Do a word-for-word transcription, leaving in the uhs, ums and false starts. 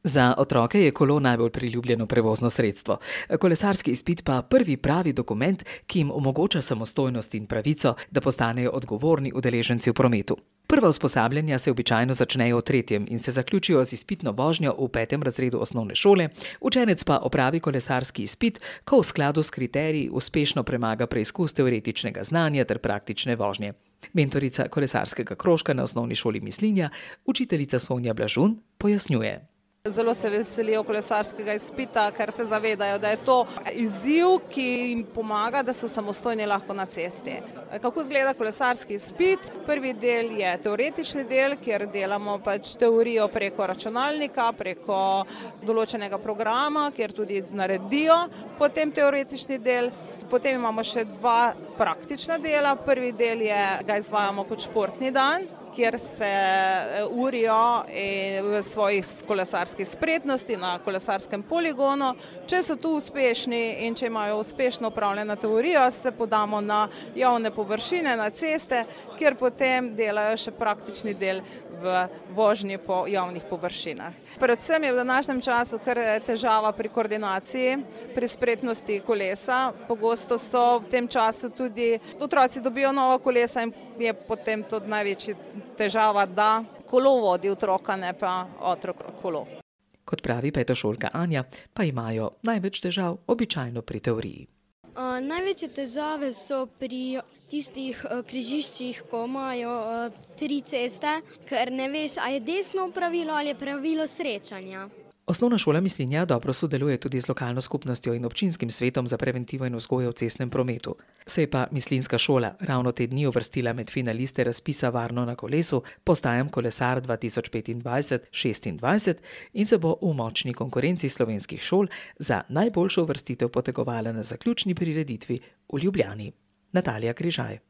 Za otroke je kolo najbolj priljubljeno prevozno sredstvo. Kolesarski izpit pa prvi pravi dokument, ki jim omogoča samostojnost in pravico, da postanejo odgovorni udeleženci v prometu. Prva usposabljanja se običajno začnejo v tretjem in se zaključijo z izpitno vožnjo v petem razredu osnovne šole, učenec pa opravi kolesarski izpit, ko v skladu s kriteriji uspešno premaga preizkus teoretičnega znanja ter praktične vožnje. Mentorica kolesarskega krožka na osnovni šoli Mislinja, učiteljica Sonja Blažun, pojasnjuje. Zelo se veselijo kolesarskega izpita, ker se zavedajo, da je to izziv, ki jim pomaga, da so samostojni lahko na cesti. Kako izgleda kolesarski izpit? Prvi del je teoretični del, kjer delamo pač teorijo preko računalnika, preko določenega programa, kjer tudi naredijo potem teoretični del. Potem imamo še dva praktična dela. Prvi del je, ga izvajamo kot športni dan, kjer se urijo v svojih kolesarskih spretnosti na kolesarskem poligonu. Če so tu uspešni in če imajo uspešno opravljeno teorijo, se podamo na javne površine, na ceste, kjer potem delajo še praktični del v vožnji po javnih površinah. Predvsem je v današnjem času kar težava pri koordinaciji, pri spretnosti kolesa. Pogosto so v tem času tudi otroci dobijo nova kolesa in je potem tudi največja težava, da kolo vodi otroka, ne pa otrok kolo. Kot pravi petošolka Anja, pa imajo največ težav običajno pri teoriji. Uh, največje težave so pri tistih uh, križiščih, ko imajo uh, tri ceste, ker ne veš, a je desno pravilo ali je pravilo srečanja. Osnovna šola Mislinja dobro sodeluje tudi z lokalno skupnostjo in občinskim svetom za preventivo in vzgojo v cestnem prometu. Se je pa mislinjska šola ravno te dni uvrstila med finaliste razpisa Varno na kolesu Postajam kolesar dva tisoč petindvajset šestindvajset in se bo v močni konkurenci slovenskih šol za najboljšo uvrstitev potegovala na zaključni prireditvi v Ljubljani. Natalija Križaj.